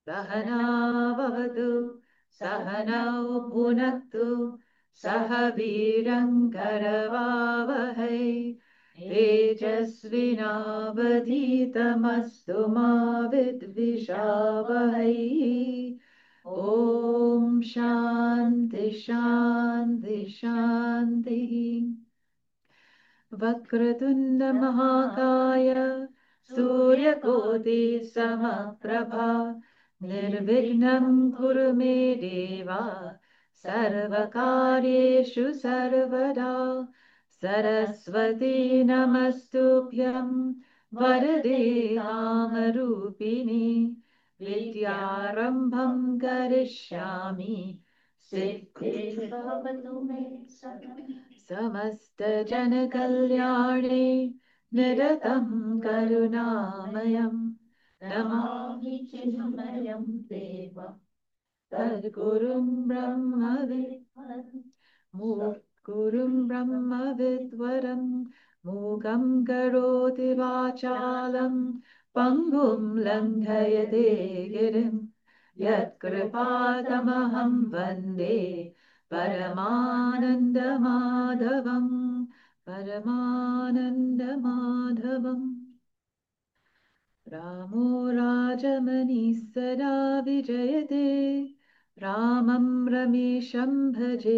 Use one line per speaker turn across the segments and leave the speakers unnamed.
सहना भवतु सहनौ भुनक्तु सह वीरङ्करवावहै तेजस्विनावधीतमस्तु मा विद्विषावहै ॐ शान्ति शान्ति शान्तिः वक्रतुण्डमहाकाय सूर्यकोटि समप्रभा निर्विघ्नं कुरु मे देव सर्वकार्येषु सर्वदा सरस्वती नमस्तुभ्यं वरदे कामरूपिणि विद्यारम्भं करिष्यामि सिद्धिर्भवतु मे समस्तजनकल्याणे निरतं करुणामयं नमामि चिन्मयं देव तद्गुरुं गुरुं ब्रह्मविद्वरं मूकं करोति वाचालं पङ्गुं लङ्घयते गिरिं यत्कृपातमहं वन्दे परमानन्दमाधवं परमानन्दमाधवम् रामो राजमणिः सदा विजयते रामं रमेशं भजे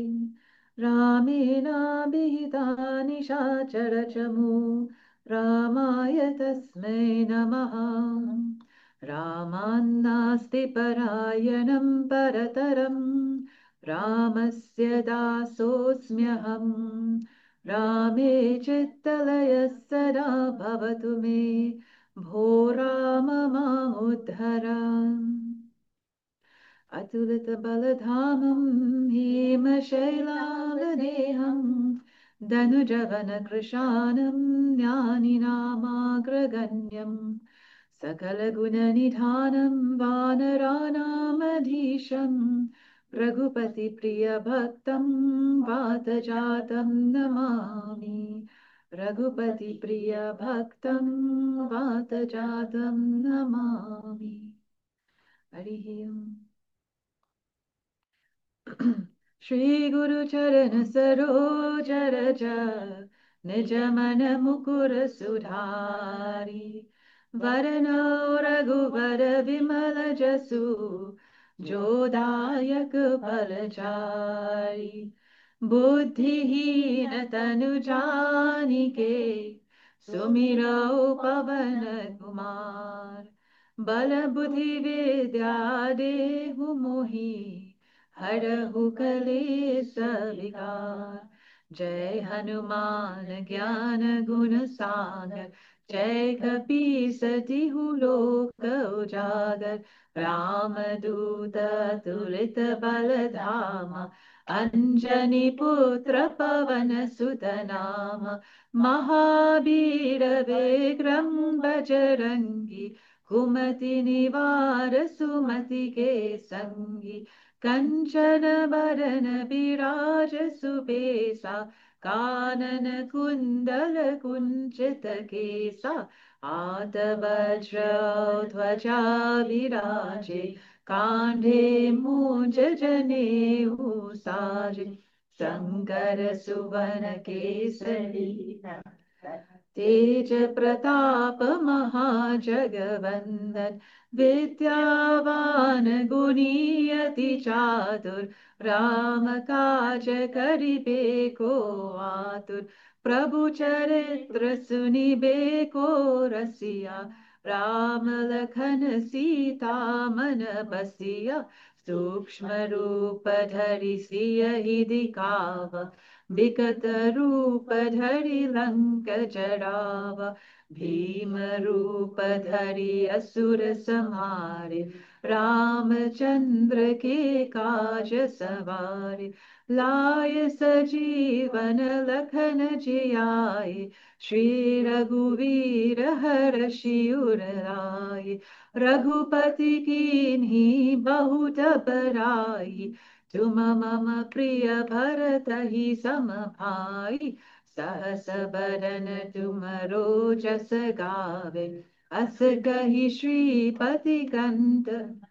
रामेणाभिहितानि निशाचरचमू रामाय तस्मै नमः रामान्नास्ति परायणं परतरं रामस्य दासोऽस्म्यहम् रामे चित्तलयः सदा भवतु मे भो राम मामुद्धर अतुलितबलधामं हेमशैलालदेहं धनुजवनकृशानं ज्ञानिनामाग्रगण्यं सकलगुणनिधानं वानराणामधीशं रघुपतिप्रियभक्तं वातजातं नमामि रघुपतिप्रियभक्तं वातजातं नमामि हरिः ओम् श्री गुरु चरण सरोज रज निज मन मुकुर सुधारी वरनौ रघुवर विमल जसु जो दायक फलचारी बुद्धिहीन तनु जानिके सुमिरौ पवन कुमार बल बुद्धि विद्या देहु मोहि हरहु कलेश विकार जय हनुमान ज्ञान गुण सागर जय कपीस तिहु लोक उजागर रामदूत तुलित बलधामा अंजनी पुत्र पवन सुत नाम महावीर विक्रम बजरंगी कुमति निवार सुमति के संगी कंचन बरन विराज सुबेसा कानन कुंडल कुंचित केसा हाथ वज्र ध्वजा विराजे कांधे मूंज जनेऊ साजे शंकर सुवन केसरी तेज प्रताप महाजगवंदन विद्यावान गुणीयति चातुर राम काज करिबे को आतुर प्रभु चरित्र सुनिबे को रसिया राम लखन सीता मन बसिया सूक्ष्म रूप धरि सियहि दिखावा विकट रूप धरि लंक जरावा भीम रूप धरि असुर संहारे रामचंद्र के काज सवारे लाय सजीवन लखन जियाए श्री रघुवीर हर्षि उर लाए रघुपति कीन्ही बहुत बड़ाई तुम मम प्रिय भरत ही सम भाई सहस बरन तुम जस गावे अस कहि श्रीपति कंत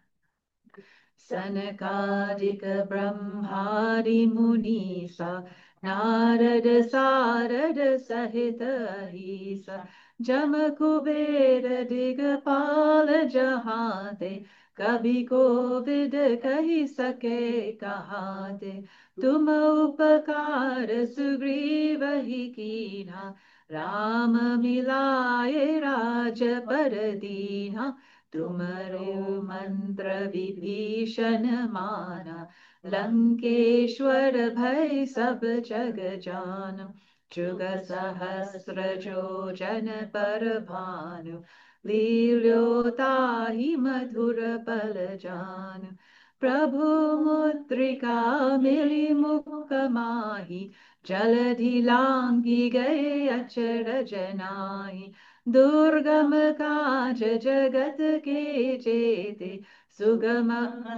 सनकादिक ब्रह्मादि मुनीसा नारद सारद सहित अहिसा जम कुबेर दिगपाल जहाँ ते कभी कोविद कही सके कहाँ ते तुम उपकार सुग्रीव ही कीन्हा राम मिलाए राज पर दीन्हा तुमरो मंत्र विभीषण माना लंकेश्वर भय सब जग जान जुग सहस्र जो जन पर भानु लील्योताहि मधुर बल जान प्रभु मुद्रिका मिली मुख माही जलधि लांगी गए अचरज नाहि दुर्गम काज जगत के जेते सुगम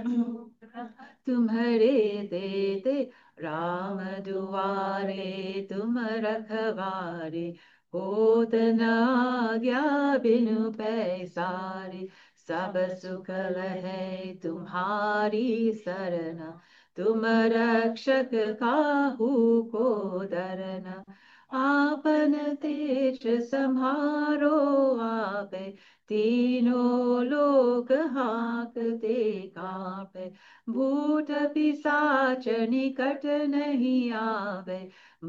तुम्हारे देते राम दुआरे तुम रखवारे होत न आज्ञा बिनु पैसारे सब सुख लहै तुम्हारी सरना तुम रक्षक काहू को डरना आपन तेज सम्हारो आपे तीनों लोक हाँकते कांपे भूत पिशाच निकट नहीं आवे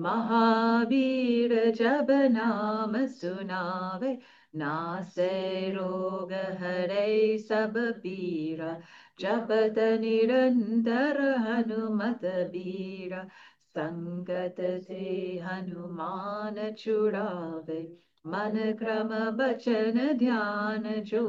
महावीर जब नाम सुनावे नासे रोग हरै सब पीरा जपत निरंतर हनुमत बीरा संकट से हनुमान छुड़ावे मन क्रम बचन ध्यान जो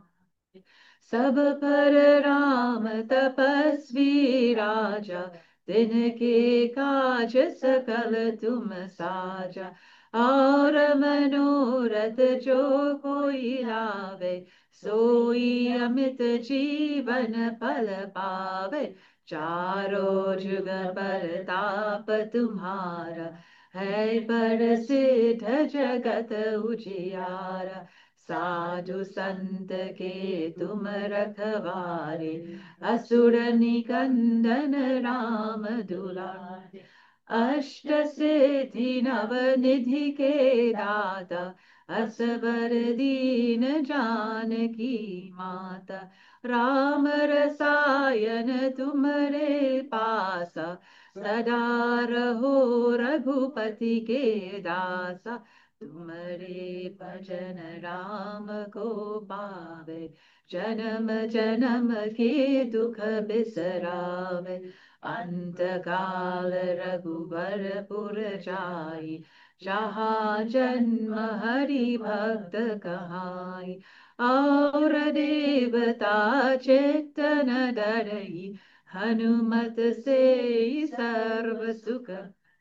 सब पर राम तपस्वी राजा तिनके काज सकल तुम साजा और मनोरथ जो कोई लावे सोई अमित जीवन फल पावे चारों जुग परताप तुम्हारा है प्रसिद्ध जगत उजियारा साधु संत के तुम रखवारे असुर निकंदन राम दुलारे अष्ट सिद्धि नव निधि के दाता असबर दीन जानकी माता राम रसायन तुम्हारे पासा सदा रहो रघुपति के दासा तुम्हारे भजन राम को पावे जन्म जन्म के दुख बिसरावे अंत काल रघुवर पुर जाई जहाँ जन्म हरि भक्त कहाई और देवता चित्तन डरई हनुमत से सर्व सुख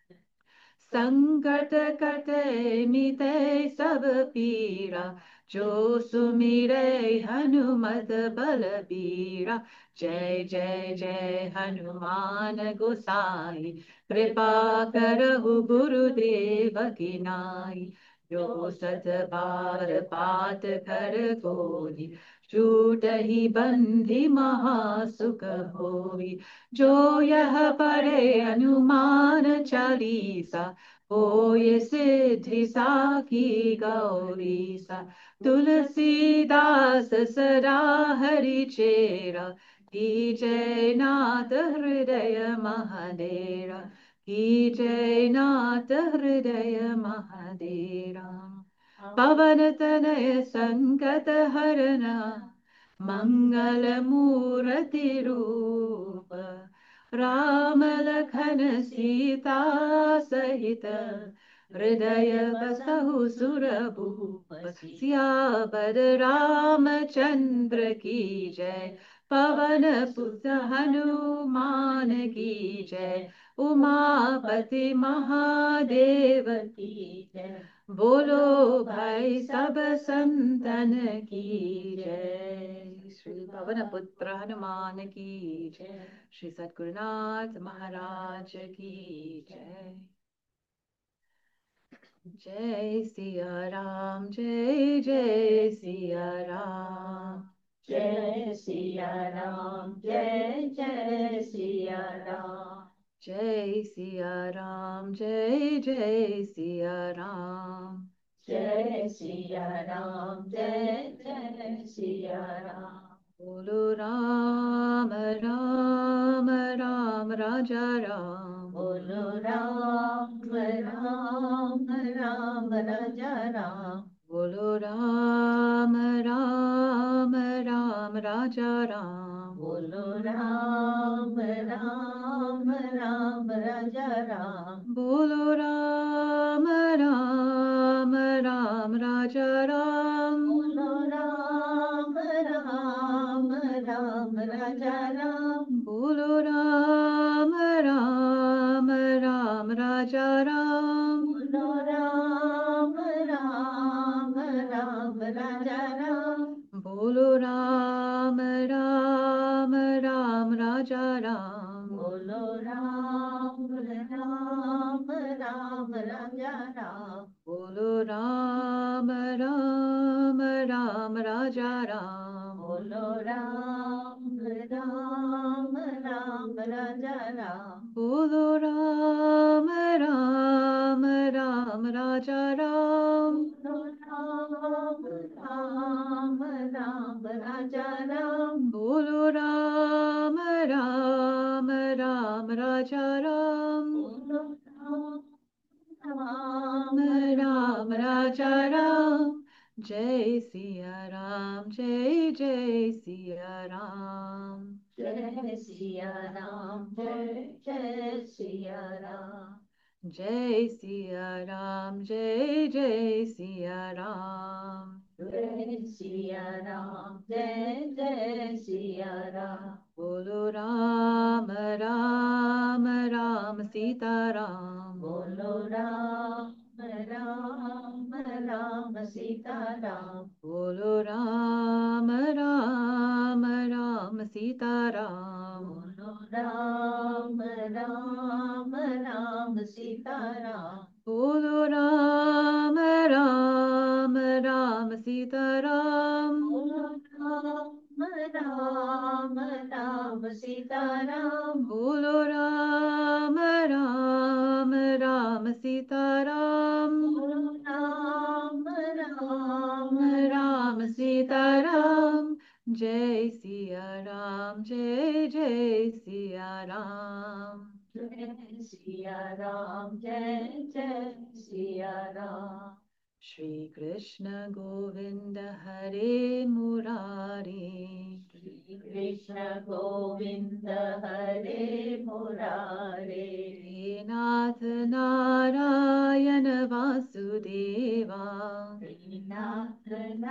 संकट कटे मिटे सब पीरा जो सुमिरे हनुमत बलबीरा जय जय जय हनुमान गोसाई कृपा करहु गुरुदेव की नाई जो सत बार पात कर कोई छूट ही बंधि महासुख होई जो यह पढ़े हनुमान चालीसा होय सिद्धि साखी गौरी सा तुलसीदास सदा हरि चेरा की जय नाथ हृदय महादेरा की जय नाथ हृदय महादेरा पवन तनय संकट हरना मंगल मूर्ति रूप राम लखन सीता सहित हृदय बसहु सुरभूप सियावर रामचंद्र की जय पवन सुत हनुमान की जय उमापति महादेव की जय बोलो भाई सब संतन की जय श्री पवन पुत्र हनुमान की जय श्री सद्गुरुनाथ महाराज की जय। जय सिया राम, जय जय सिया राम।
जय सिया राम, जय जय सिया राम।
जय सिया राम, जय जय सिया राम।
जय सिया राम, जय जय सिया राम।
बोलो राम राम राम, राजा राम।
बोलो राम राम राम, राजा राम।
बोलो राम राम राम, राजा राम।
बोलो राम राम राम, राजा राम।
बोलो राम राम राम, राजा राम।
बोलो राम राम राम, राजा राम।
बोलो राम राम राम, राजा राम।
बोलो राम राम राम, राजा राम।
बोलो राम राम राम, राजा राम।
बोलो राम राम राम, राजा राम।
बोलो राम राम राम, राजा राम।
बोलो राम राम राम, राजा राम।
बोलो राम राम राम, राजा राम।
बोलो राम राम राम, राजा राम।
बोलो राम राम राम, राजा राम।
बोलो राम
राम
राम
राम, राजा राम। जय सिया राम, जय जय सिया राम।
जय सिया राम, जय जय सिया राम।
जय सिया राम, जय जय सिया राम।
जय सिया राम, जय जय सिया राम।
बोलो राम राम राम, सीता राम।
बोलो राम राम राम, सीता राम।
बोलो राम राम राम, सीता राम।
बोलो राम राम राम, सीता राम।
बोलो राम राम राम, सीता राम।
बोलो राम राम राम, सीता राम।
बोलो राम राम राम, सीता राम।
बोलो राम राम
राम सीता राम। जय सिया राम, जय जय सिया राम।
जय सिया राम, जय जय सिया राम।
श्री कृष्ण गोविंद हरे मुरारी।
श्री कृष्ण गोविंद हरे मुरारे।
हे नाथ नारायण वासुदेवा।
नाथ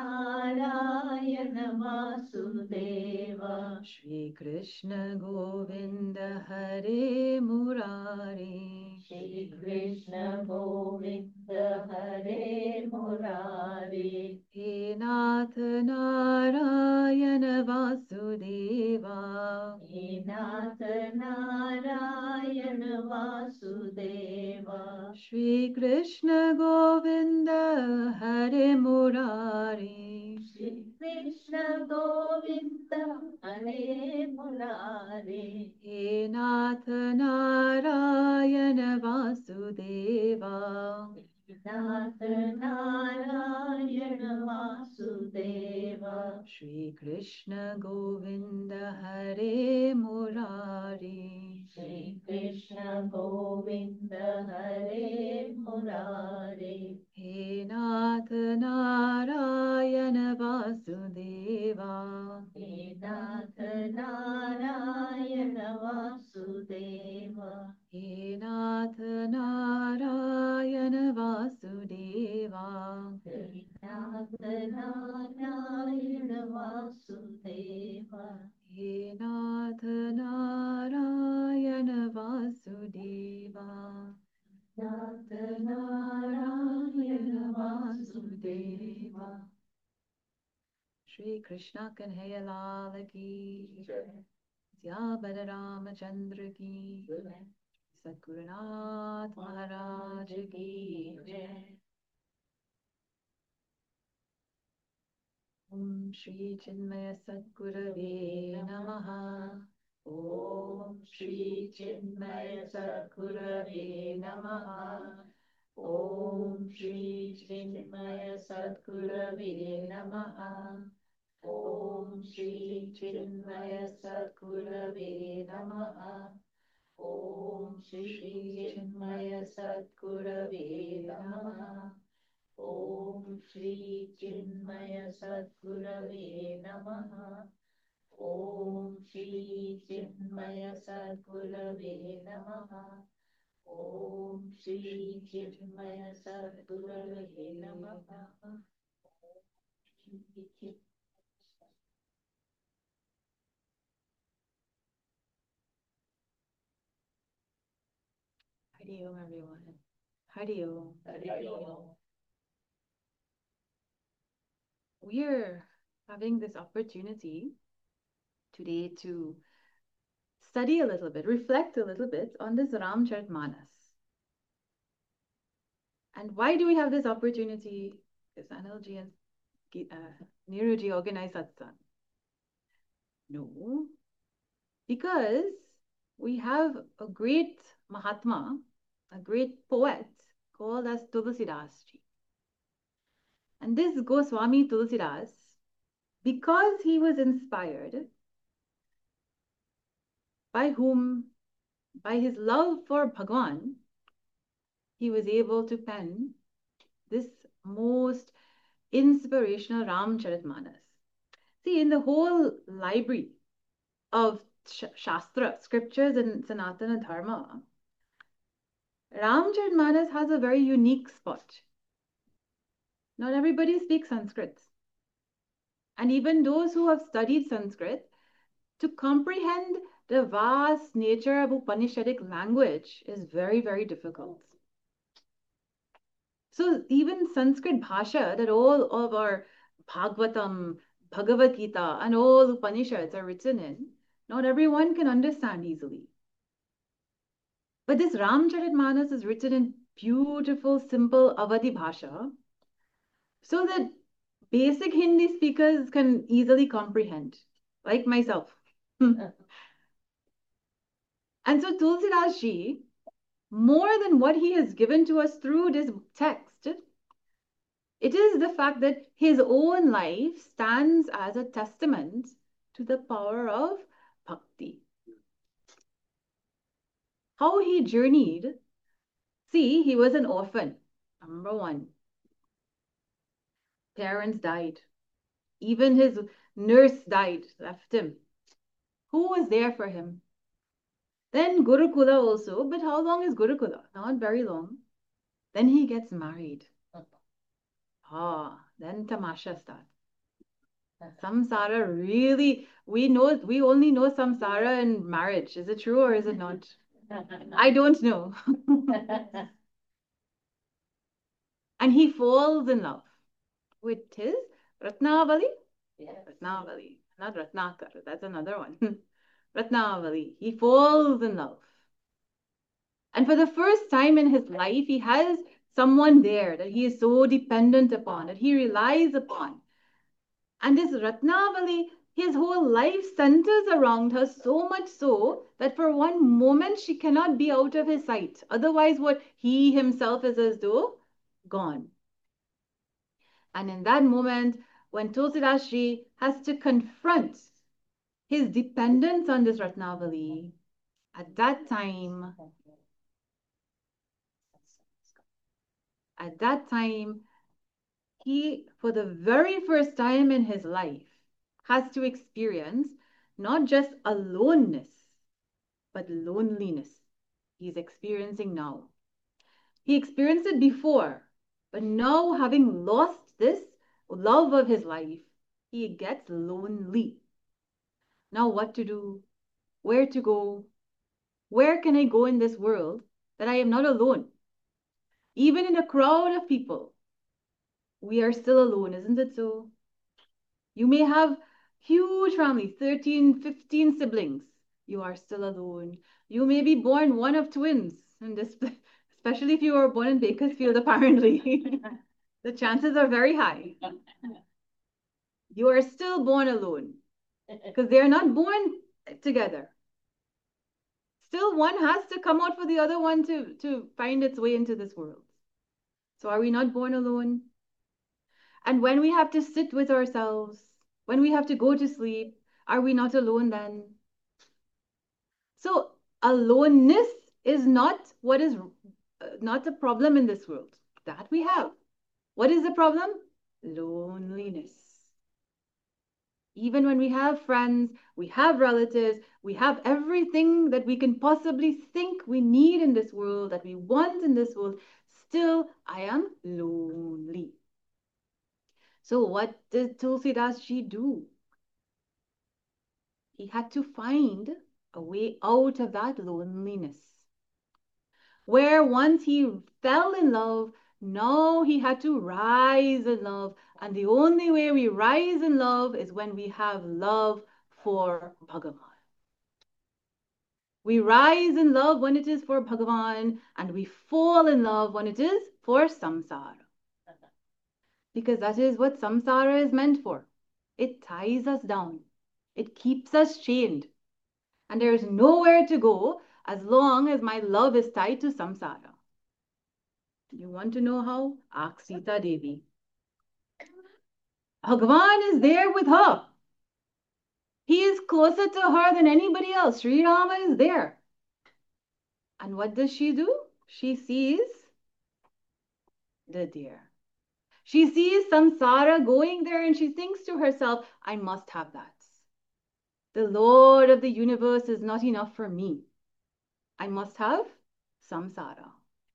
नारायण वासुदेव।
श्री कृष्ण गोविंद हरे मुरारी।
श्री कृष्ण गोविंद हरे मुरारे।
हे नाथ नारायण वासुदेवा।
हे नाथ नारायण वासुदेव।
श्री कृष्ण गोविंद हरे मुरारी।
श्री कृष्ण गोविंद हरे मुरारे।
हे नाथ नारायण वासुदेवा।
नाथ नारायण वासुदेव।
श्री कृष्ण गोविंद हरे मुरारी।
श्री कृष्ण गोविंद हरे मुरारे।
हे नाथ नारायण वासुदेवा।
हे नाथ नारायण वासुदेव।
हे नाथ नारायण वासुदेवा।
हे नाथ नारायण वासुदेव।
हे नाथ नारायण वासुदेवा।
नाथ नारायण वासुदेवा।
श्री कृष्ण कन्हैया लाल की सियावर रामचंद्र की। सद्गुरुनाथ महाराज की जय। Om Shri Chinmaya Sadgurave Namaha.
Om Shri Chinmaya Sadgurave Namaha. Om Shri Chinmaya Sadgurave Namaha. Om Shri Chinmaya Sadgurave Namaha. Om Shri Chinmaya Sadgurave Namaha. Om Shri Chinmaya Sadgurave Namaha. Om Shri Chinmaya Sadgurave Namaha. Om Shri Chinmaya Sadgurave Namaha.
Hari Om, everyone. Hari Om.
Hari Om.
We're having this opportunity today to study a little bit, reflect a little bit on this Ramcharitmanas. And why do we have this opportunity? Because Anilji and Neeruji organized satsang. No, because we have a great Mahatma, a great poet called as Tulsidas Ji. And this Goswami Tulsidas, because he was inspired by whom, by his love for Bhagwan, he was able to pen this most inspirational Ramcharitmanas. See, in the whole library of Shastra, scriptures and Sanatana Dharma, Ramcharitmanas has a very unique spot. Not everybody speaks Sanskrit. And even those who have studied Sanskrit, to comprehend the vast nature of Upanishadic language is very, very difficult. So even Sanskrit Bhasha, that all of our Bhagavatam, Bhagavad Gita, and all Upanishads are written in, not everyone can understand easily. But this Ramcharitmanas is written in beautiful, simple Avadi Bhasha, so that basic Hindi speakers can easily comprehend, like myself. And so Tulsidas Ji, more than what he has given to us through this text, it is the fact that his own life stands as a testament to the power of bhakti. How he journeyed. See, he was an orphan, number one. Parents died. Even his nurse died, left him. Who was there for him? Then Gurukula also, but how long is Gurukula? Not very long. Then he gets married. Then tamasha starts. Samsara really, we only know samsara in marriage. Is it true or is it not? I don't know. And he falls in love with his Ratnavali.
Yes.
Ratnavali, not Ratnakar. That's another one. Ratnavali. He falls in love. And for the first time in his life, he has someone there that he is so dependent upon, that he relies upon. And this Ratnavali, his whole life centers around her, so much so that for one moment she cannot be out of his sight. Otherwise, what he himself is as though gone. And in that moment, when Tulsidas Ji has to confront his dependence on this Ratnavali, at that time, he, for the very first time in his life, has to experience not just aloneness, but loneliness. He's experiencing now. He experienced it before, but now, having lost this love of his life, he gets lonely. Now, what to do? Where to go? Where can I go in this world that I am not alone? Even in a crowd of people, we are still alone, isn't it so? You may have huge family, 13, 15 siblings. You are still alone. You may be born one of twins, and this, especially if you were born in Bakersfield, apparently. The chances are very high. you are still born alone because they are not born together. Still, one has to come out for the other one to find its way into this world. So, are we not born alone? And when we have to sit with ourselves, when we have to go to sleep, are we not alone then? So, aloneness is not what is not a problem in this world. That we have. What is the problem? Loneliness. Even when we have friends, we have relatives, we have everything that we can possibly think we need in this world, that we want in this world, still I am lonely. So what did Tulsidas Ji do? He had to find a way out of that loneliness. Where once he fell in love, now he had to rise in love. And the only way we rise in love is when we have love for Bhagavan. We rise in love when it is for Bhagavan, and we fall in love when it is for samsara. Because that is what samsara is meant for. It ties us down. It keeps us chained. And there is nowhere to go as long as my love is tied to samsara. You want to know how? Ask Sita Devi. Bhagavan is there with her. He is closer to her than anybody else. Sri Rama is there. And what does she do? She sees the deer. She sees samsara going there and she thinks to herself, I must have that. The Lord of the universe is not enough for me. I must have samsara.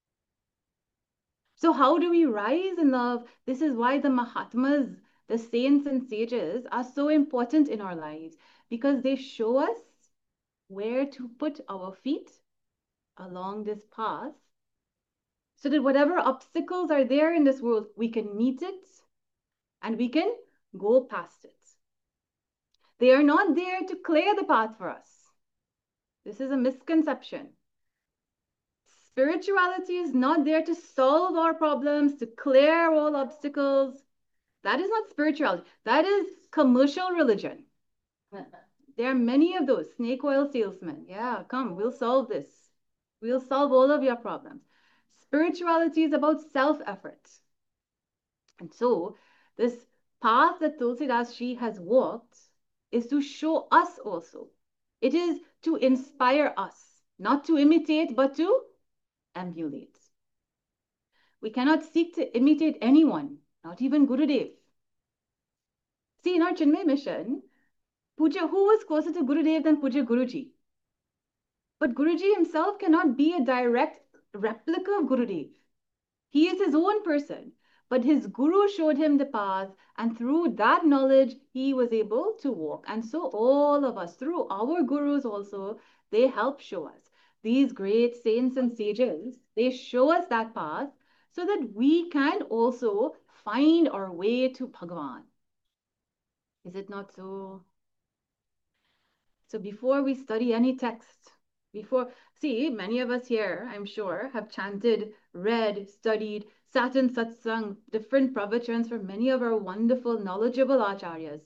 So how do we rise in love? This is why the Mahatmas, the saints and sages are so important in our lives because they show us where to put our feet along this path so that whatever obstacles are there in this world, we can meet it and we can go past it. They are not there to clear the path for us. This is a misconception. Spirituality is not there to solve our problems, to clear all obstacles. That is not spirituality. That is commercial religion. There are many of those snake oil salesmen. Yeah, come, we'll solve this. We'll solve all of your problems. Spirituality is about self-effort. And so this path that Tulsidas Ji has walked is to show us also. It is to inspire us, not to imitate, but to emulate. We cannot seek to imitate anyone, not even Gurudev. See, in our Chinmay mission, Puja, who was closer to Gurudev than Puja Guruji? But Guruji himself cannot be a direct replica of Gurudev. He is his own person, but his Guru showed him the path, and through that knowledge, he was able to walk. And so all of us, through our Gurus also, they help show us. These great saints and sages, they show us that path so that we can also find our way to Bhagavan. Is it not so? So before we study any text, see, many of us here, I'm sure, have chanted, read, studied, sat in satsang, different pravachans from many of our wonderful, knowledgeable acharyas.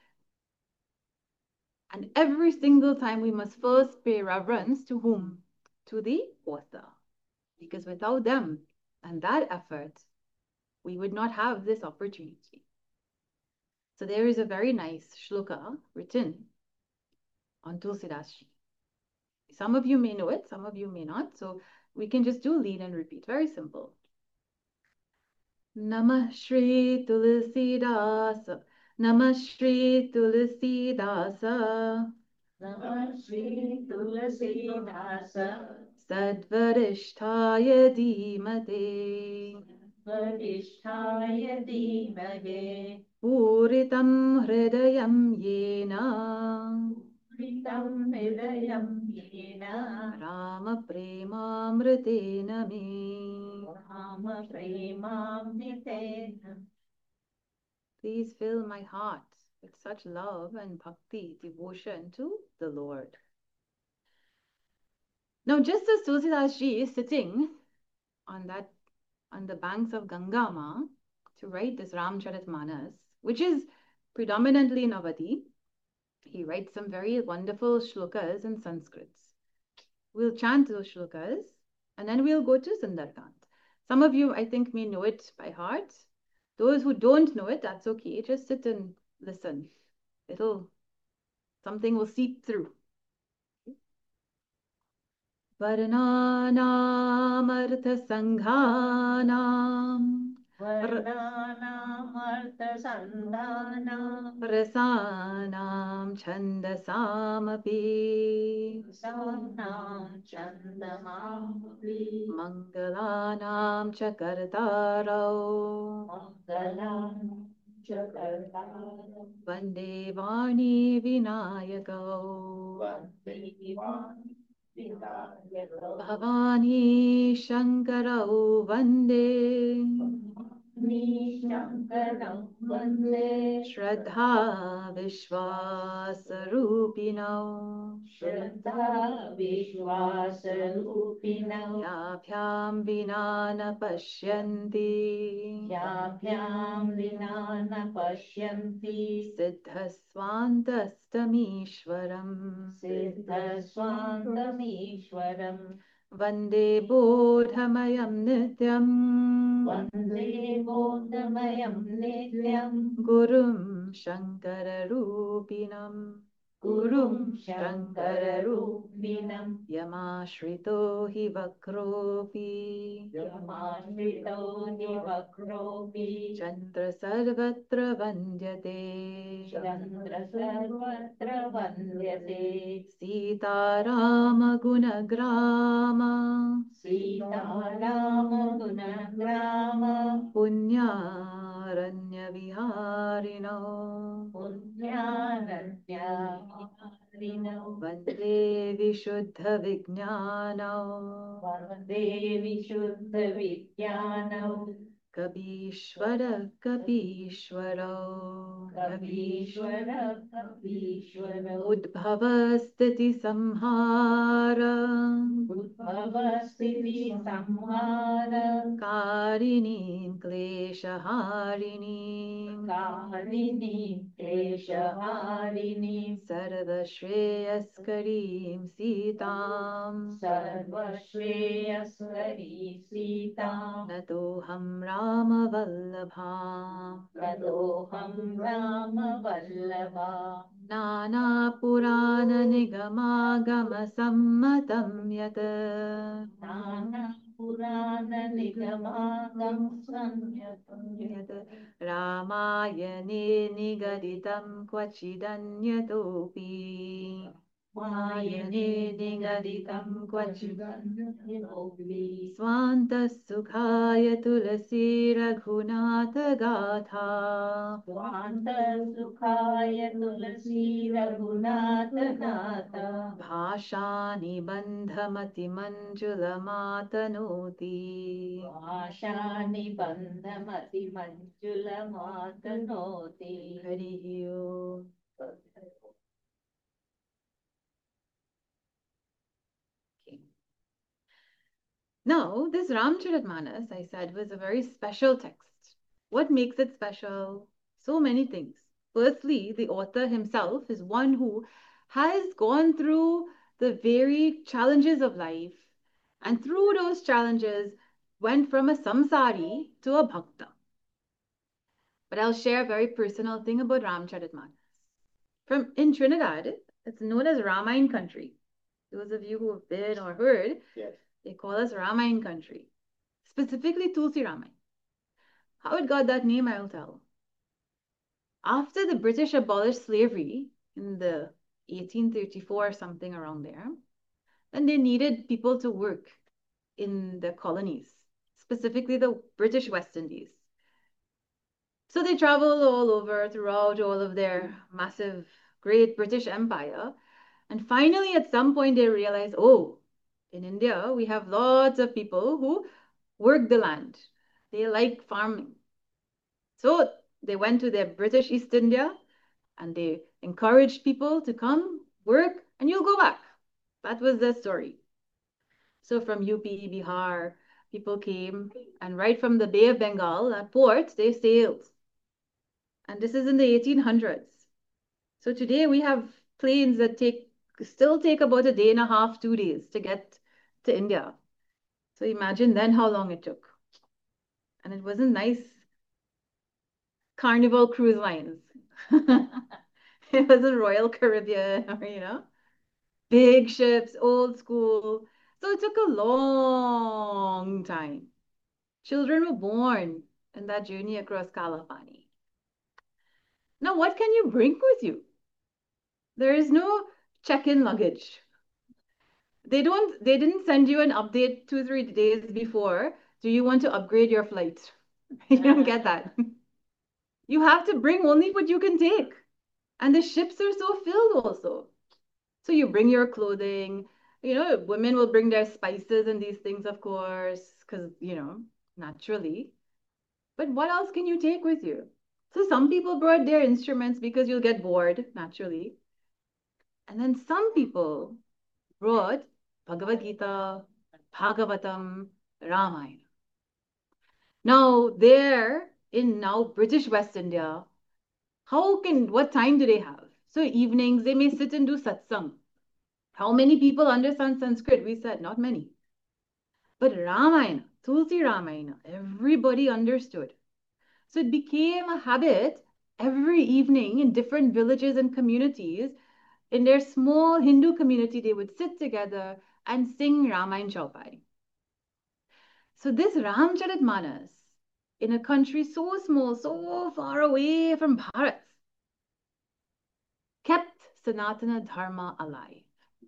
And every single time we must first pay reverence to whom? To the author. Because without them and that effort, we would not have this opportunity. So there is a very nice shloka written on Tulsidas Ji. Some of you may know it, some of you may not. So we can just do lead and repeat. Very simple. Namah Shri Tulsidasa. Namah Shri Tulsidasa.
Namah Shri Tulsidasa.
Sadvarishtaya Dhimate.
Varishtaya Dhimahe.
Puritam Hridayam Yena.
Pritam Hridayam Yena.
Rama Premamritena Me.
Rama Premamritena.
Please fill my heart with such love and bhakti, devotion to the Lord. Now, just as Tulsidas Ji is sitting on the banks of Gangama to write this Ramcharitmanas, which is predominantly in Awadhi. He writes some very wonderful shlokas in Sanskrit. We'll chant those shlokas and then we'll go to Sundarkand. Some of you, I think, may know it by heart. Those who don't know it, that's okay. Just sit and listen. Something will seep through. Varnānāmartha-saṅghānām
वर्णानामर्थसन्धानां
रसानां छन्दसामपि
रसानां छन्दमामपि
मङ्गलानां च कर्तारौ
मङ्गलानां च कर्तारौ
वन्दे वाणी विनायकौ
वन्दे वाणी विनायकौ
भवानी शङ्करौ वन्दे
शङ्करं वन्दे
श्रद्धा विश्वासरूपिणौ
श्रद्धा विश्वासरूपिणौ
याभ्यां विना न पश्यन्ति
याभ्यां विना न पश्यन्ति
सिद्धस्वान्तस्तमीश्वरम्
सिद्धस्वान्तमीश्वरम्
वन्दे बोधमयं नित्यम्
वन्दे बोधमयं नित्यं
गुरुं शङ्कररूपिणम्
गुरुं शङ्कररूपिणम्
यमाश्रितो हि वक्रोऽपि
यमाश्रितो निवक्रोऽपि
चन्द्र सर्वत्र वन्द्यते
चन्द्र सर्वत्र वन्द्यते
सीतारामगुणग्राम
सीतारामगुणग्राम
पुण्यारण्यविहारिणौ
पुण्यारण्यारिणौ
वन्दे विशुद्धविज्ञानौ
वन्दे विशुद्धविज्ञानौ
कपीश्वर कपीश्वरौ
कपीश्वर कपीश्वर
उद्भवस्थितिसंहार
उद्भवस्थितिसंहार
कारिणीं क्लेशहारिणीं
कारिणीं क्लेशहारिणीं
सर्वश्रेयस्करीं सीतां
सर्वश्रेयस्करी सीतां
नतोऽहं रामवल्लभां
तदोऽहं रामवल्लभा
नानापुराणनिगमागमसम्मतं यत्
नानापुराणनिगमागं संयतं
यत् रामायणे निगदितं क्वचिदन्यतोऽपि मायने निगदितं
क्वचिदन्योऽपि
स्वान्तः सुखाय तुलसी रघुनाथगाथा
स्वान्तसुखाय तुलसी रघुनाथनाथ
भाषानिबन्धमतिमञ्जुलमातनोति
भाषानिबन्धमतिमञ्जुलमातनोति
हरिः ओम्. Now, this Ramcharitmanas, I said, was a very special text. What makes it special? So many things. Firstly, the author himself is one who has gone through the very challenges of life, and through those challenges went from a samsari to a bhakta. But I'll share a very personal thing about Ramcharitmanas. In Trinidad, it's known as Ramayan country. Those of you who have been or heard,
Yes.
they call us Ramayan country, specifically Tulsi Ramayan. How it got that name, I'll tell. After the British abolished slavery in the 1834, something around there, then they needed people to work in the colonies, specifically the British West Indies. So they traveled all over throughout all of their massive, great British Empire. And finally, at some point, they realized, oh, in India, we have lots of people who work the land. They like farming. So they went to their British East India and they encouraged people to come work and you'll go back. That was their story. So from UP, Bihar, people came and right from the Bay of Bengal, that port, they sailed. And this is in the 1800s. So today we have planes that still take about a day and a half, 2 days to get to India. So imagine then how long it took. And it wasn't nice Carnival Cruise Lines. It wasn't Royal Caribbean or, big ships, old school. So it took a long time. Children were born in that journey across Kalapani. Now, what can you bring with you? There is no check-in luggage. They didn't send you an update 2, 3 days before. Do you want to upgrade your flight? You don't get that. You have to bring only what you can take. And the ships are so filled also. So you bring your clothing. Women will bring their spices and these things, of course, because, naturally. But what else can you take with you? So some people brought their instruments because you'll get bored, naturally. And then some people brought Bhagavad Gita, Bhagavatam, Ramayana. Now, there in now British West India, what time do they have? So evenings, they may sit and do satsang. How many people understand Sanskrit? We said not many. But Ramayana, Tulsi Ramayana, everybody understood. So it became a habit every evening in different villages and communities. In their small Hindu community, they would sit together and sing Ramayana Chaupai. So this Ramcharitmanas, in a country so small, so far away from Bharat, kept Sanatana Dharma alive.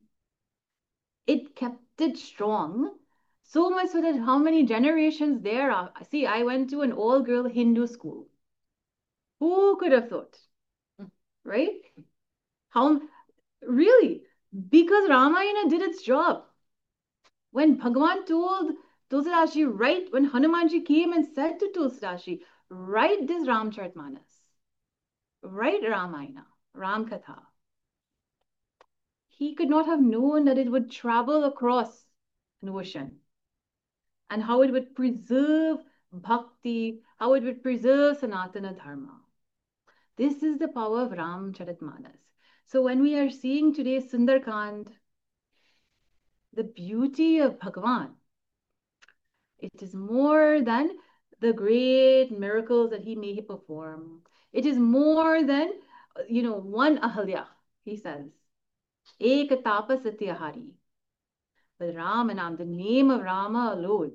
It kept it strong, so much so that how many generations there are. See, I went to an all-girl Hindu school. Who could have thought? Right? How really? Because Ramayana did its job. When Bhagavan told Tulsidashi, when Hanumanji came and said to Tulsidashi, write this Ramcharitmanas, write Ramayana, Ramkatha. He could not have known that it would travel across an ocean and how it would preserve bhakti, how it would preserve Sanatana Dharma. This is the power of Ramcharitmanas. So when we are seeing today Sundarkand, the beauty of Bhagavan, it is more than the great miracles that he may perform. It is more than, one Ahalya, he says. Ek tapa satyahari. But Ramanam, the name of Rama alone.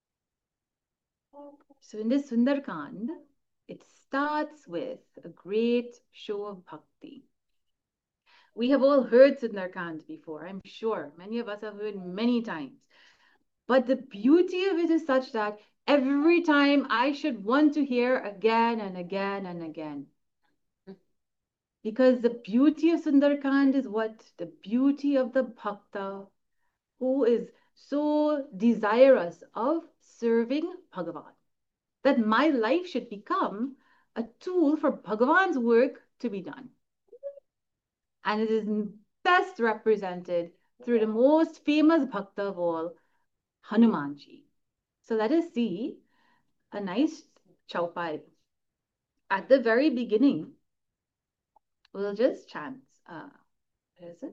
So in this Sundarkand, it starts with a great show of bhakti. We have all heard Sundarkand before, I'm sure. Many of us have heard many times. But the beauty of it is such that every time I should want to hear again and again and again. Because the beauty of Sundarkand is what? The beauty of the Bhakta who is so desirous of serving Bhagavan. That my life should become a tool for Bhagavan's work to be done. And it is best represented through the most famous Bhakta of all, Hanumanji. So let us see a nice chaupai. At the very beginning, we'll just chant. What is this?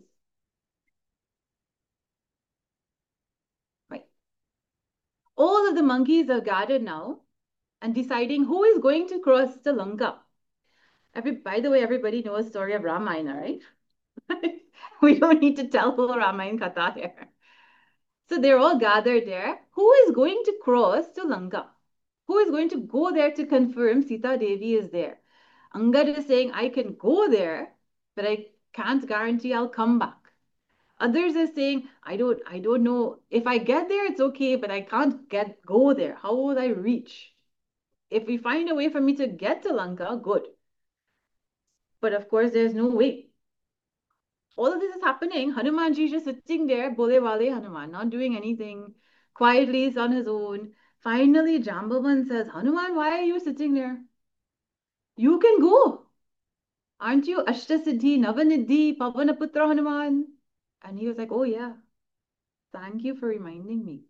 Right. All of the monkeys are gathered now and deciding who is going to cross the Lanka. By the way, everybody knows the story of Ramayana, right? We don't need to tell whole Ramayana Katha here. So they're all gathered there. Who is going to cross to Lanka? Who is going to go there to confirm Sita Devi is there? Angad is saying, I can go there, but I can't guarantee I'll come back. Others are saying, I don't know. If I get there, it's okay, but I can't go there. How will I reach? If we find a way for me to get to Lanka, good. But of course, there's no way. All of this is happening. Hanumanji is just sitting there, Bole Wale Hanuman, not doing anything. Quietly, he's on his own. Finally, Jambavan says, Hanuman, why are you sitting there? You can go. Aren't you Ashtasiddhi, Navanidhi, Pavanaputra Hanuman? And he was like, oh yeah, thank you for reminding me.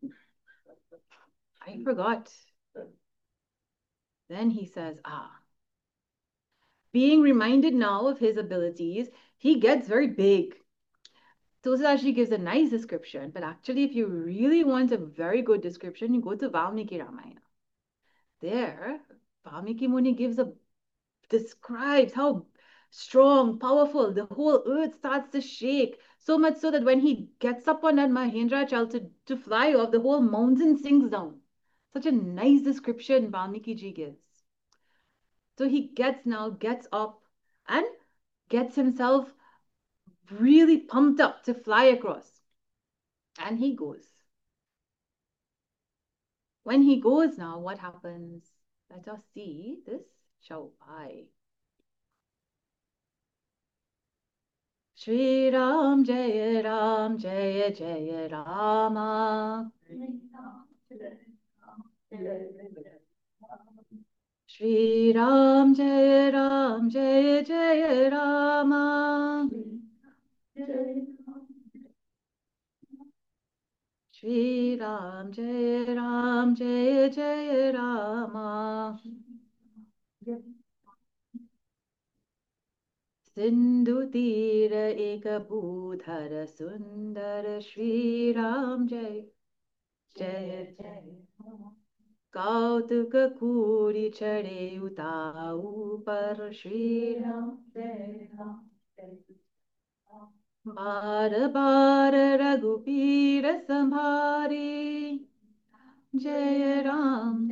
I forgot. Then he says, being reminded now of his abilities, he gets very big. Tulsi actually gives a nice description, but actually, if you really want a very good description, you go to Valmiki Ramayana. There, Valmiki Muni describes how strong, powerful the whole earth starts to shake. So much so that when he gets up on that Mahendrachal to fly off, the whole mountain sinks down. Such a nice description Valmiki ji gives. So he gets up and gets himself really pumped up to fly across. And he goes. When he goes now, what happens? Let us see this Chaupai. Shri Ram Jaya Jaya Rama. Shri Ram Jaya Jaya Rama. Shri Ram Jaya Jaya Rama. Sindhu तीर एक भूधर सुंदर श्री राम जय जय जय कौतुक कूड़ी चढ़े उताऊ पर श्री राम जय राम बार बार रघुपीर संभारी जय राम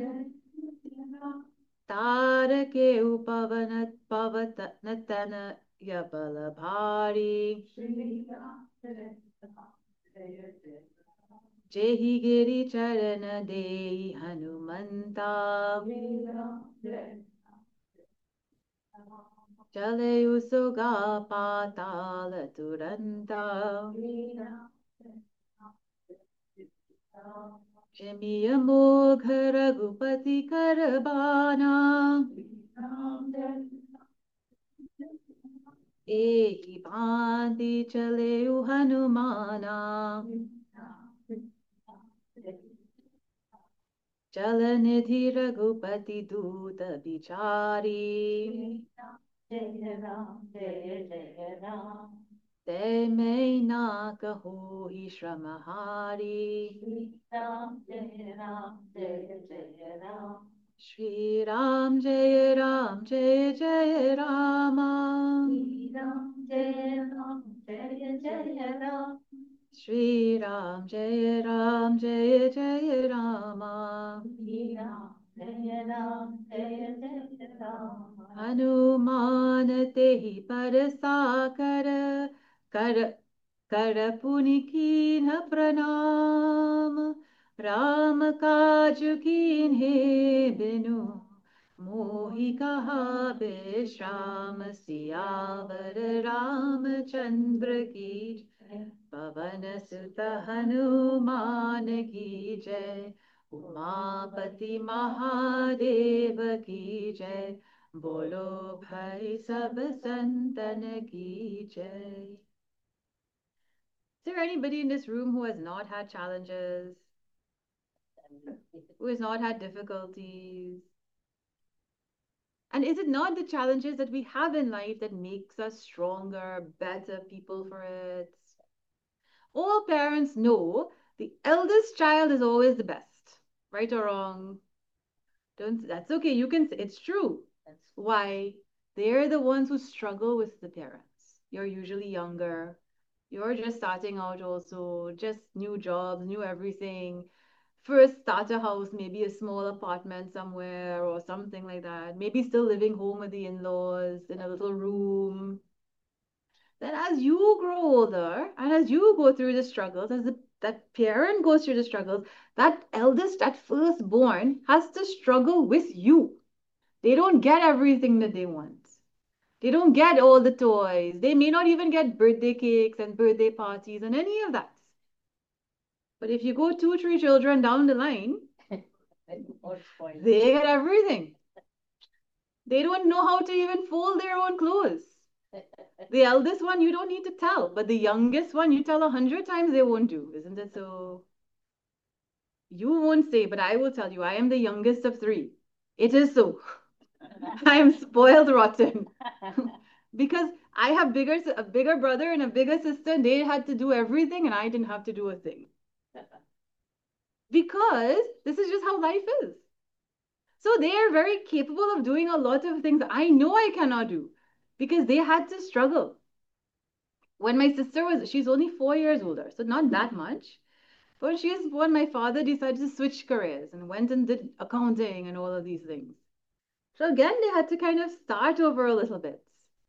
तार के उपवन पवत नतन यबल भारी जेहि गिरि चरण दे हनुमंता चले उसुगा पाताल तुरंता जमिय मोघ रघुपति कर बाना एहि भांति चले हनुमाना चलनिधि रघुपति दूत बिचारी
जय राम जय जय राम
तै मैं ना कहो ही श्रम हारी
राम जय जय राम
श्री राम जय जय रामा
राम जय जय राम
श्री राम जय जय रामा
राम जय जय राम
हनुमान तेहि परसा कर कर पुनि कीन्ह प्रणाम राम काज कीन्हे बिनु मोहि कहा विश्राम सियावर रामचंद्र की पवन सुत हनुमान की जय उमापति महादेव की जय बोलो भाई सब संतन की जय. Is there anybody in this room who has not had challenges? Who has not had difficulties? And is it not the challenges that we have in life that makes us stronger, better people for it? All parents know the eldest child is always the best, right or wrong? That's okay. You can say it's true. Why? They're the ones who struggle with the parents. You're usually younger. You're just starting out also, just new jobs, new everything. First start a house, maybe a small apartment somewhere or something like that. Maybe still living home with the in-laws in a little room. Then as you grow older and as you go through the struggles, that parent goes through the struggles, that eldest, that firstborn has to struggle with you. They don't get everything that they want. They don't get all the toys. They may not even get birthday cakes and birthday parties and any of that. But if you go 2, 3 children down the line, they get everything. They don't know how to even fold their own clothes. The eldest one, you don't need to tell, but the youngest one, you tell 100 times, they won't do. Isn't it so? You won't say, but I will tell you, I am the youngest of 3. It is so. I am spoiled rotten. Because I have a bigger brother and a bigger sister, and they had to do everything, and I didn't have to do a thing. Because this is just how life is. So they are very capable of doing a lot of things I know I cannot do because they had to struggle. When my sister was, she's only 4 years older, so not that much. But she's when my father decided to switch careers and went and did accounting and all of these things. So again, they had to kind of start over a little bit.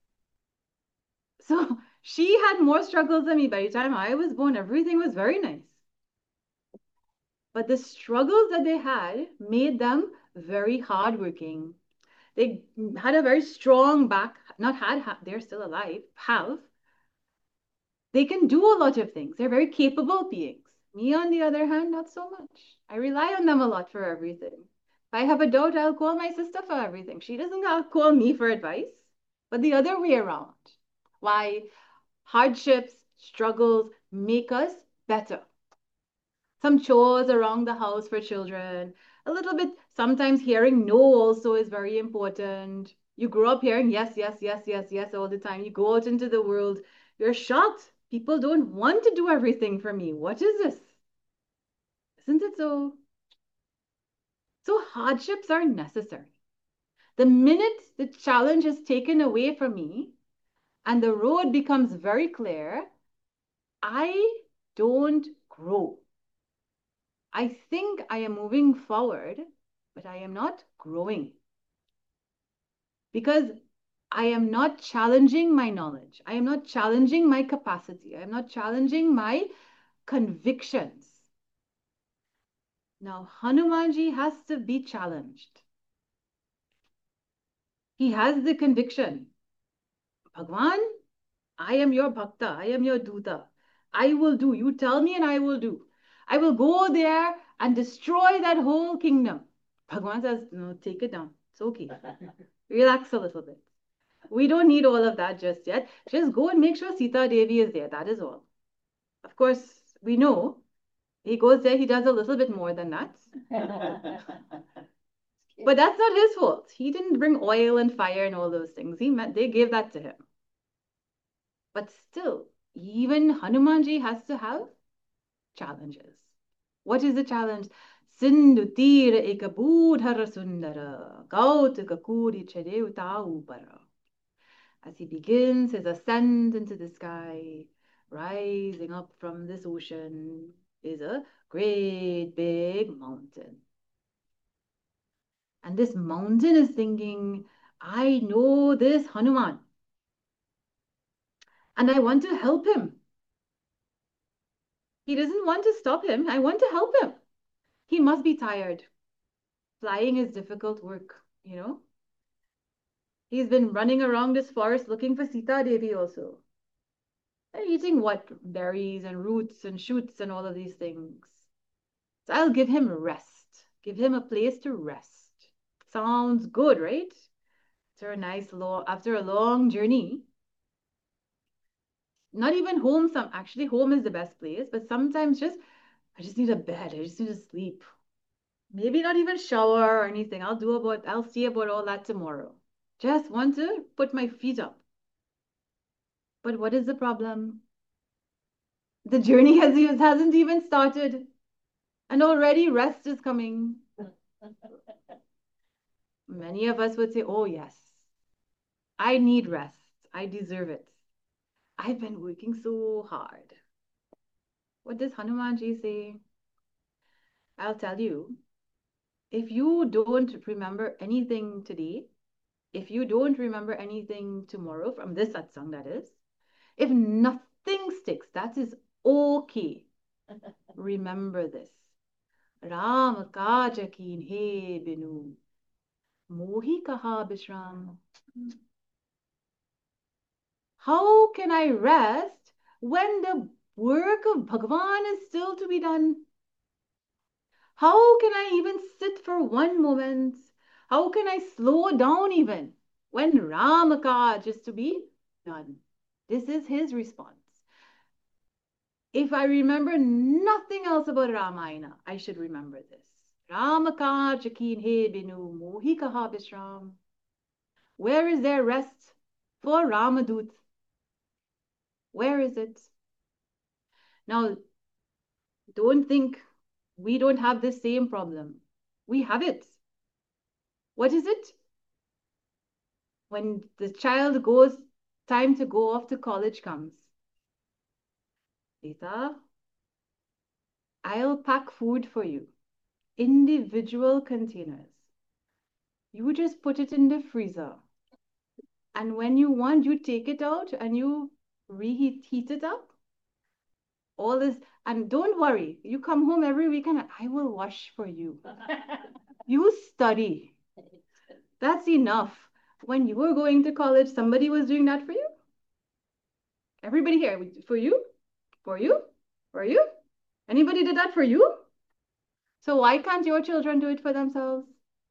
So she had more struggles than me. By the time I was born, everything was very nice. But the struggles that they had made them very hardworking. They had a very strong back, not had, they're still alive, have. They can do a lot of things. They're very capable beings. Me, on the other hand, not so much. I rely on them a lot for everything. If I have a doubt, I'll call my sister for everything. She doesn't call me for advice, but the other way around. Why? Hardships, struggles make us better. Some chores around the house for children, a little bit, sometimes hearing no also is very important. You grow up hearing yes, yes, yes, yes, yes all the time. You go out into the world, you're shocked. People don't want to do everything for me. What is this? Isn't it so? So hardships are necessary. The minute the challenge is taken away from me and the road becomes very clear, I don't grow. I think I am moving forward, but I am not growing because I am not challenging my knowledge. I am not challenging my capacity. I am not challenging my convictions. Now, Hanumanji has to be challenged. He has the conviction. Bhagwan, I am your bhakta. I am your duta. I will do. You tell me and I will do. I will go there and destroy that whole kingdom. Bhagwan says, no, take it down. It's okay. Relax a little bit. We don't need all of that just yet. Just go and make sure Sita Devi is there. That is all. Of course, we know he goes there, he does a little bit more than that. But that's not his fault. He didn't bring oil and fire and all those things. They gave that to him. But still, even Hanumanji has to have challenges. What is the challenge? Sindhu tira ekabudhara sundara kautuka kuri chedeuta upara. As he begins his ascent into the sky, rising up from this ocean is a great big mountain. And this mountain is thinking, I know this Hanuman and I want to help him. He doesn't want to stop him. I want to help him. He must be tired. Flying is difficult work, you know. He's been running around this forest looking for Sita Devi also. They're eating what? Berries and roots and shoots and all of these things. So I'll give him rest. Give him a place to rest. Sounds good, right? After a long journey. Not even home, actually home is the best place, but sometimes I just need a bed. I just need to sleep. Maybe not even shower or anything. I'll see about all that tomorrow. Just want to put my feet up. But what is the problem? The journey hasn't even started. And already rest is coming. Many of us would say, oh, yes, I need rest. I deserve it. I've been working so hard. What does Hanumanji say? I'll tell you, if you don't remember anything today, if you don't remember anything tomorrow from this satsang, that is, if nothing sticks, that is okay. Remember this. Ram kaja keen he binu. Mohi kaha bishram. How can I rest when the work of Bhagwan is still to be done? How can I even sit for one moment? How can I slow down even when Ramakaj is to be done? This is his response. If I remember nothing else about Ramayana, I should remember this. Ramakaj akin he binu mohi kaha bishram. Where is their rest for Ramadut? Where is it? Now, don't think we don't have the same problem. We have it. What is it? When the child goes, time to go off to college comes. Lisa, I'll pack food for you. Individual containers. You just put it in the freezer. And when you want, you take it out and you heat it up. All this, and don't worry, you come home every weekend and I will wash for you. You study. That's enough. When you were going to college, somebody was doing that for you? Everybody here, for you? For you? For you? Anybody did that for you? So why can't your children do it for themselves?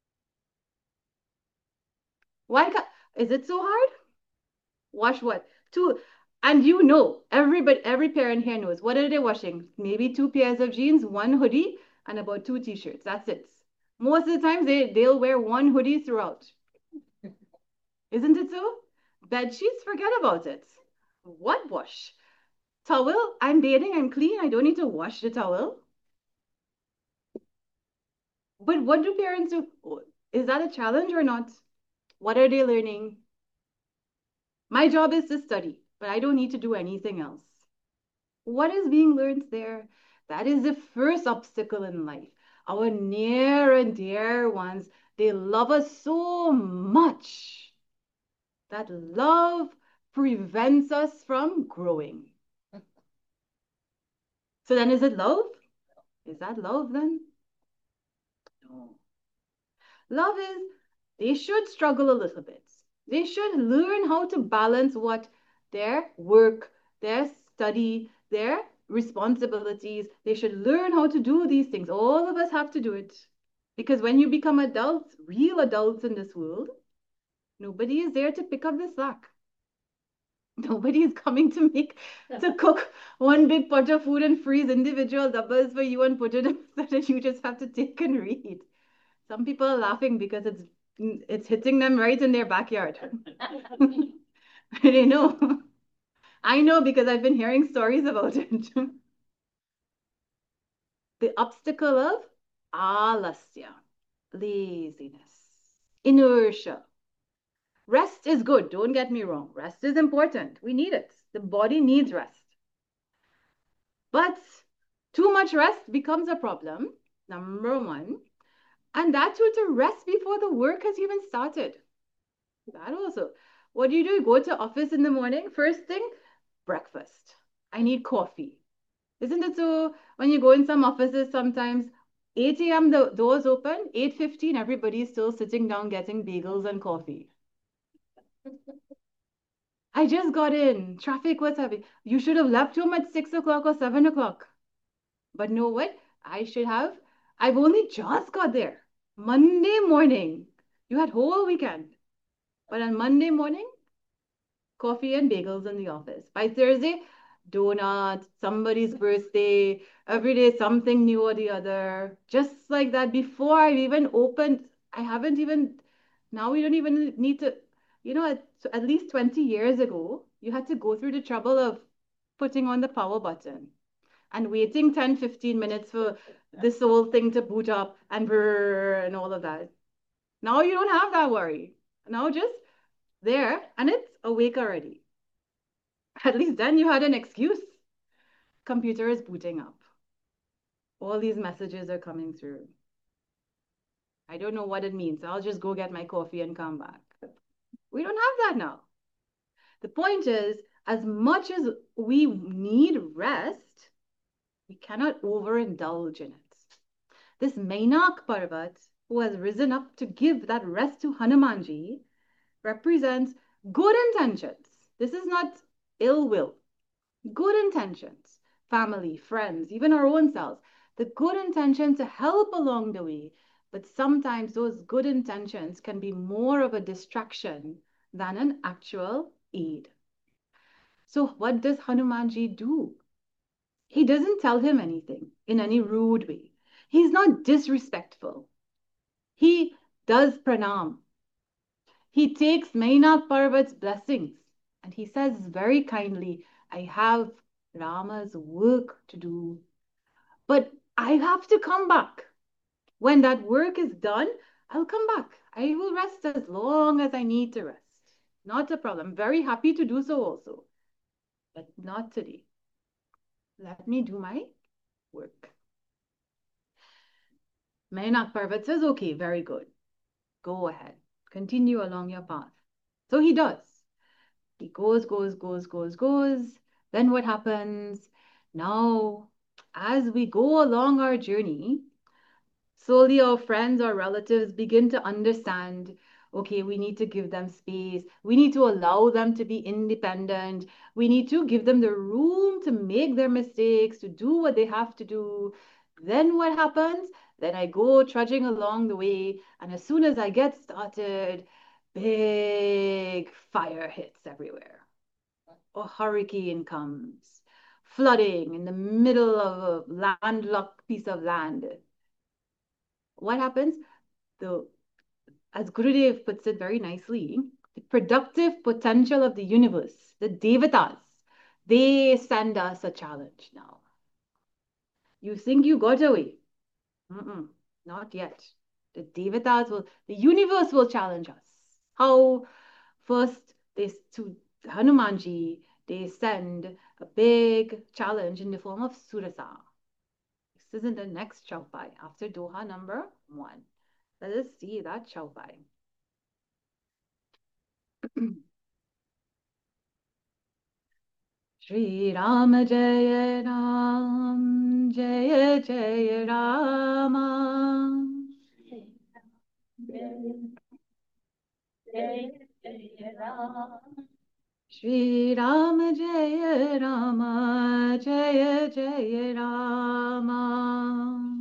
Why can't, is it so hard? Wash what? Two, and you know, every parent here knows. What are they washing? Maybe two pairs of jeans, one hoodie, and about two t-shirts. That's it. Most of the time they'll wear one hoodie throughout. Isn't it so? Bed sheets, forget about it. What wash? Towel, I'm bathing, I'm clean, I don't need to wash the towel. But what do parents do? Is that a challenge or not? What are they learning? My job is to study, but I don't need to do anything else. What is being learned there? That is the first obstacle in life. Our near and dear ones, they love us so much that love prevents us from growing. So then is it love? Is that love then? No. Love is, they should struggle a little bit. They should learn how to balance what their work, their study, their responsibilities. They should learn how to do these things. All of us have to do it. Because when you become adults, real adults in this world, nobody is there to pick up the slack. Nobody is coming to cook one big pot of food and freeze individual doubles for you and put it in so that you just have to take and read. Some people are laughing because it's hitting them right in their backyard. They know. I know because I've been hearing stories about it. The obstacle of alasya, laziness, inertia. Rest is good, don't get me wrong. Rest is important. We need it. The body needs rest. But too much rest becomes a problem, number one. And that too to rest before the work has even started. That also. What do? You go to office in the morning, first thing, breakfast. I need coffee. Isn't it so when you go in some offices sometimes 8 a.m. the doors open, 8:15, everybody's still sitting down getting bagels and coffee. I just got in. Traffic was heavy. You should have left home at 6 o'clock or 7 o'clock. But know what? I should have. I've only just got there. Monday morning. You had whole weekend. But on Monday morning, coffee and bagels in the office. By Thursday, donuts, somebody's birthday, every day something new or the other. Just like that. Before I've even opened, I haven't even, now we don't even need to, at least 20 years ago, you had to go through the trouble of putting on the power button and waiting 10, 15 minutes for this whole thing to boot up and brrr and all of that. Now you don't have that worry. Now just there and it's awake already. At least then you had an excuse. Computer is booting up. All these messages are coming through. I don't know what it means. I'll just go get my coffee and come back. We don't have that now. The point is, as much as we need rest, we cannot overindulge in it. This Mainak Parvat, who has risen up to give that rest to Hanumanji, represents good intentions. This is not ill will. Good intentions, family, friends, even our own selves, the good intention to help along the way. But sometimes those good intentions can be more of a distraction than an actual aid. So, what does Hanumanji do? He doesn't tell him anything in any rude way. He's not disrespectful. He does pranam. He takes Mainak Parvat's blessings and he says very kindly, I have Rama's work to do, but I have to come back. When that work is done, I'll come back. I will rest as long as I need to rest. Not a problem. I'm very happy to do so also, but not today. Let me do my work. Mainak Parvat says, okay, very good. Go ahead. Continue along your path. So he does. He goes. Then what happens? Now, as we go along our journey, slowly our friends or relatives begin to understand, okay, we need to give them space. We need to allow them to be independent. We need to give them the room to make their mistakes, to do what they have to do. Then what happens? Then I go trudging along the way, and as soon as I get started, big fire hits everywhere. A hurricane comes, flooding in the middle of a landlocked piece of land. What happens? The, as Gurudev puts it very nicely, the productive potential of the universe, the Devatas, they send us a challenge now. You think you got away? Mm-mm, not yet. The Devatas will, the universe will challenge us. How? First, they to Hanumanji, they send a big challenge in the form of Surasa. This is in the next Chaupai after Doha number 1. Let us see that Chaupai. Shri Ram Jaya Ram Jaya Jaya Rama Shri Ram Jaya Rama Jaya Jaya Rama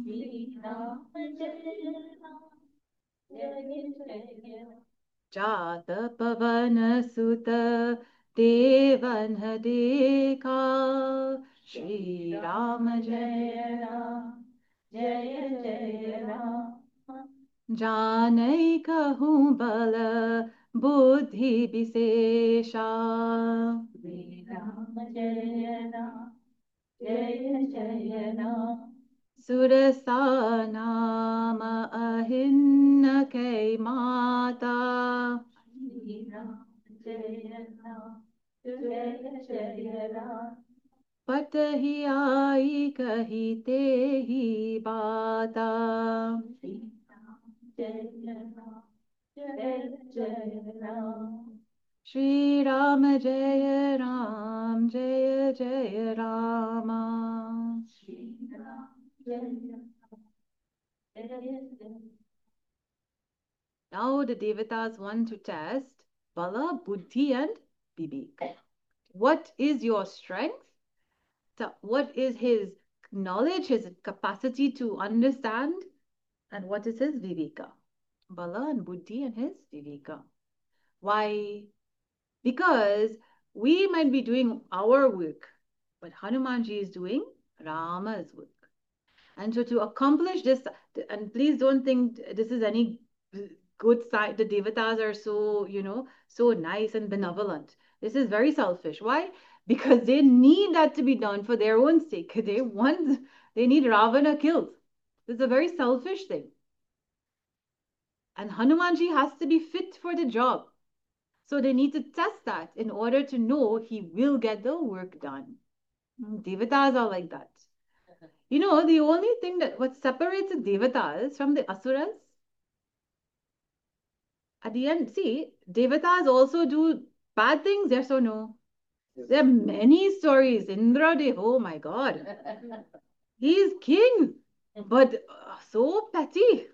जात पवन सुत देवन देखा श्री राम जय राम
जय जय राम
जानई कहूँ बल बुद्धि विशेषा
श्री राम जय राम जय जय राम
सुरसा नाम अहिन्न कै माता
श्री राम जय राम जय जय राम
पत ही आई कही ते ही बाता
श्री राम जय राम जय जय राम
श्री राम जय राम जय जय रामा
श्री राम जय राम जय जय
Now the Devatas want to test Bala, Buddhi and Vivek. What is your strength? So what is his knowledge, his capacity to understand? And what is his Viveka? Bala and Buddhi and his Viveka. Why? Because we might be doing our work, but Hanumanji is doing Rama's work. And so to accomplish this, and please don't think this is any good side, the Devatas are so, so nice and benevolent. This is very selfish. Why? Because they need that to be done for their own sake. They need Ravana killed. This is a very selfish thing. And Hanumanji has to be fit for the job. So they need to test that in order to know he will get the work done. Devatas are like that. The only thing that what separates the Devatas from the Asuras, at the end, see, Devatas also do bad things, yes or no? There are many stories. Indra Dev, oh my God. He's king, but so petty.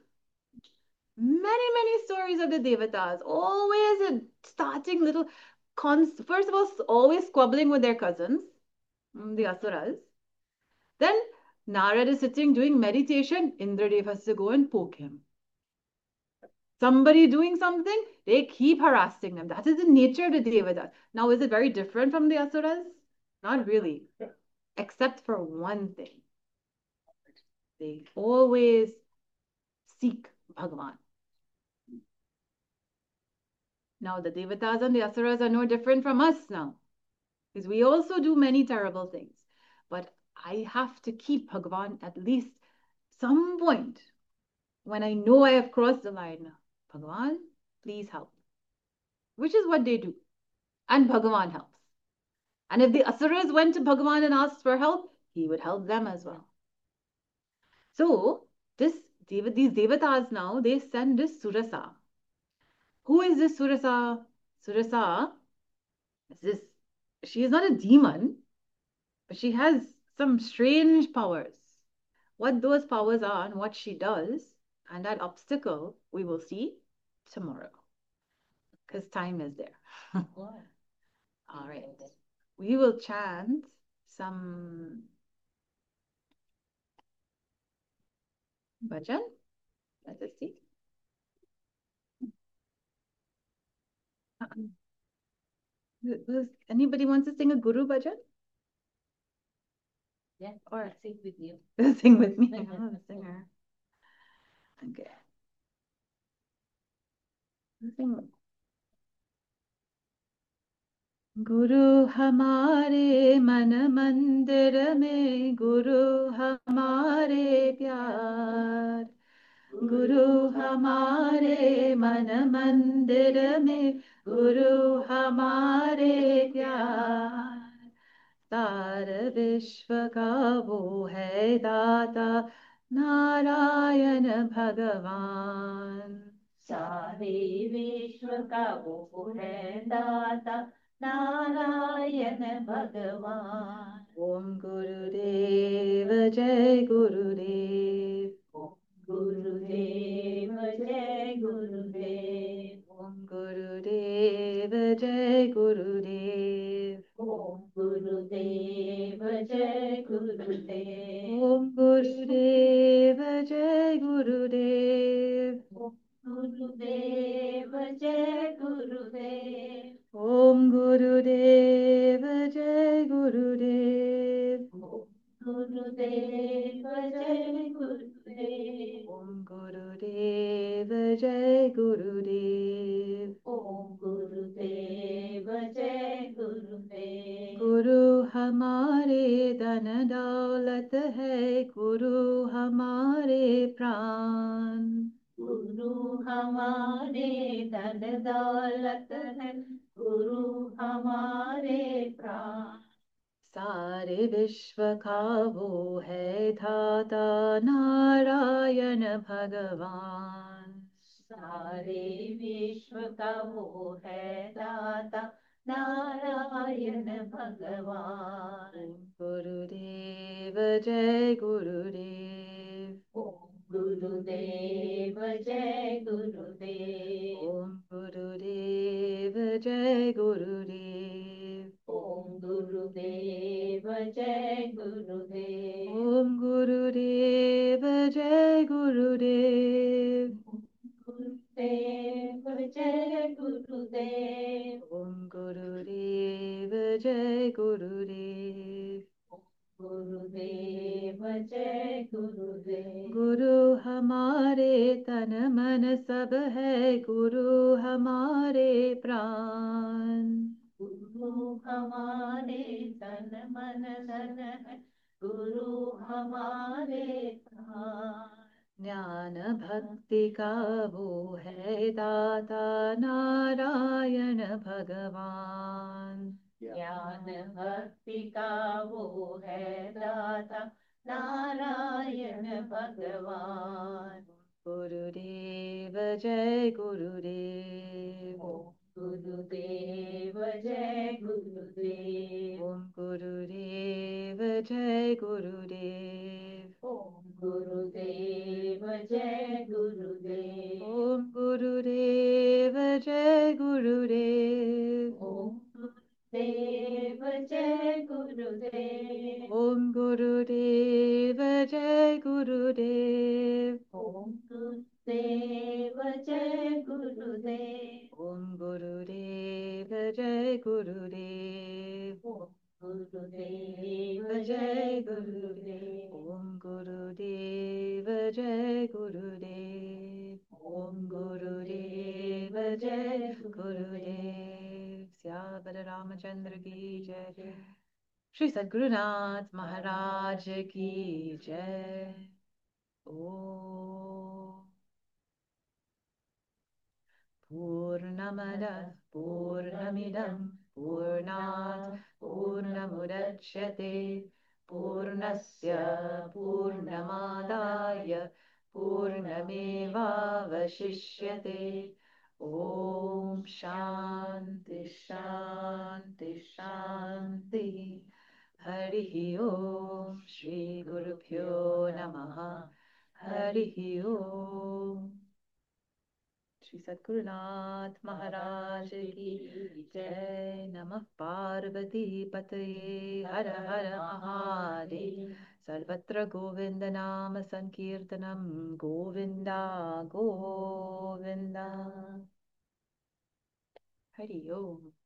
Many stories of the Devatas, always starting little, first of all, always squabbling with their cousins, the Asuras. Then Narad is sitting doing meditation, Indradev has to go and poke him. Somebody doing something, they keep harassing them. That is the nature of the Devatas. Now, is it very different from the Asuras? Not really, except for one thing. They always seek Bhagavan. Now, the Devatas and the Asuras are no different from us now, because we also do many terrible things. But I have to keep Bhagavan at least some point when I know I have crossed the line. Bhagavan, please help. Which is what they do. And Bhagavan helps. And if the Asuras went to Bhagavan and asked for help, he would help them as well. So, these Devatas now, they send this Surasa. Who is this Surasa? Surasa is this, she is not a demon, but she has some strange powers. What those powers are and what she does, and that obstacle, we will see tomorrow. Because time is there.
Wow.
All right. We will chant some bhajan. Let us see. Anybody wants to sing a Guru bhajan?
Yeah,
Or
sing with you.
sing with me? I'm a singer. Okay. Sing. गुरु हमारे मन मंदिर में गुरु हमारे प्यार गुरु हमारे मन मंदिर में गुरु हमारे प्यार सार विश्व का वो है दाता नारायण भगवान
सारे विश्व का वो है दाता नारायण भगवान
ओम गुरुदेव जय गुरुदेव
ओम गुरुदेव जय गुरुदेव
ओम गुरुदेव जय गुरुदेव
ओम गुरुदेव जय गुरुदेव
ओम गुरुदेव जय गुरुदेव
ओम गुरुदेव जय गुरुदेव
ओम गुरुदेव जय गुरुदेव
ओम गुरुदेव जय गुरुदेव
ओम गुरुदेव जय गुरुदेव
ओम गुरुदेव जय गुरुदेव
गुरु हमारे धन दौलत है गुरु हमारे प्राण
गुरु हमारे धन दौलत है गुरु हमारे प्राण
सारे विश्व का वो है धाता नारायण भगवान
सारे विश्व का वो है दाता नारायण भगवान
ओम गुरुदेव जय गुरुदेव
ओम गुरुदेव जय गुरुदेव
ओम गुरुदेव जय गुरुदेव
ओम गुरुदेव जय गुरुदेव
ओम गुरुदेव जय गुरुदेव
गुरुदेव जय गुरुदेव
ओम गुरुदेव जय गुरुदेव
गुरुदेव जय गुरुदेव
गुरु हमारे तन मन सब है गुरु हमारे प्राण
गुरु हमारे तन मन धन है गुरु हमारे प्राण
ज्ञान भक्ति का वो है दाता नारायण भगवान
ज्ञान भक्ति का वो है दाता नारायण भगवान
गुरुदेव जय गुरुदेव
ओम गुरुदेव जय गुरुदेव
ओम गुरुदेव जय गुरुदेव
ओम गुरुदेव जय गुरुदेव
ओम गुरुदेव जय गुरुदेव
ओम गुरुदेव जय गुरुदेव
ओम गुरुदेव जय गुरुदेव
ओम गुरुदेव जय गुरुदेव
ओम गुरुदेव जय गुरुदेव
ओम गुरुदेव जय गुरुदेव
ओम गुरुदेव जय गुरुदेव ओम गुरुदेव जय गुरुदेव। सियावर रामचंद्र की जय। श्री सद्गुरुनाथ महाराज की जय। ओ पूर्णमदः पूर्णमिदं पूर्णात् पूर्णमुदच्यते पूर्णस्य पूर्णमादाय पूर्णमेवावशिष्यते। ॐ शान्ति शान्ति शान्तिः। हरिः ॐ श्रीगुरुभ्यो नमः। हरिः ॐ। श्री सद्गुरुनाथ महाराज की जय। नमः पार्वती पतये हर हर महादेव। सर्वत्र गोविंद नाम संकीर्तनम गोविंदा गोविंदा। हरि ओम।